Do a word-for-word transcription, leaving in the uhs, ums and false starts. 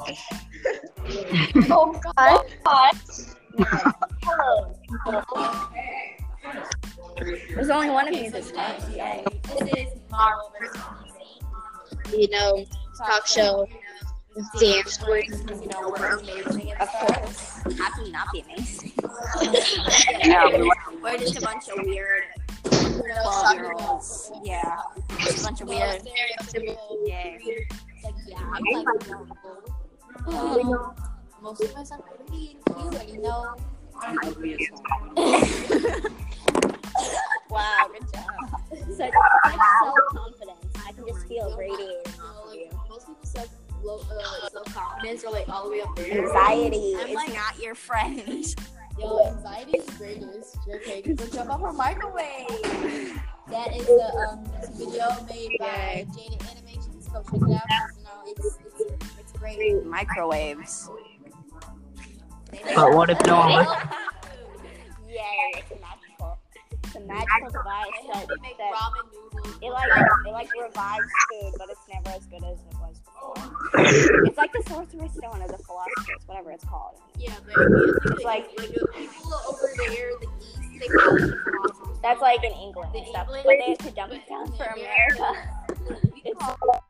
gosh. Oh God. Hello. There's only one of you this time. Yay. This is Marvel versus D C. You know, talk show. Dance quiz. You know, we're amazing. Of course. How can you not be amazing? Yeah, We're just a bunch of weird twelve-year-olds. Yeah. Just a bunch of weird. Yeah. Like, yeah, I'm like, oh, most of us are pretty and cute, you know. Wow, good job. Such, such self-confidence. I can just feel radiating off of you. Most people self low, uh, self-confidence are like all the way up there. Anxiety I'm is like, not your friend. yo, anxiety is greatest. Okay, good jump off her microwave. That is a um, video made by Jaded Animations. Go check it out. You know, it's it's it's great. Microwaves. but what if no one was? Yay, it's magical. It's a magical device that, They make that ramen noodles. it like it like revives food, but it's never as good as it was before. It's like the Sorcerer's Stone of the Philosophers, whatever it's called. Yeah, but it's It's like, like- like uh, people over there, the East, they call it the philosophers. That's like in England and stuff, but they have to dump it down for America. We call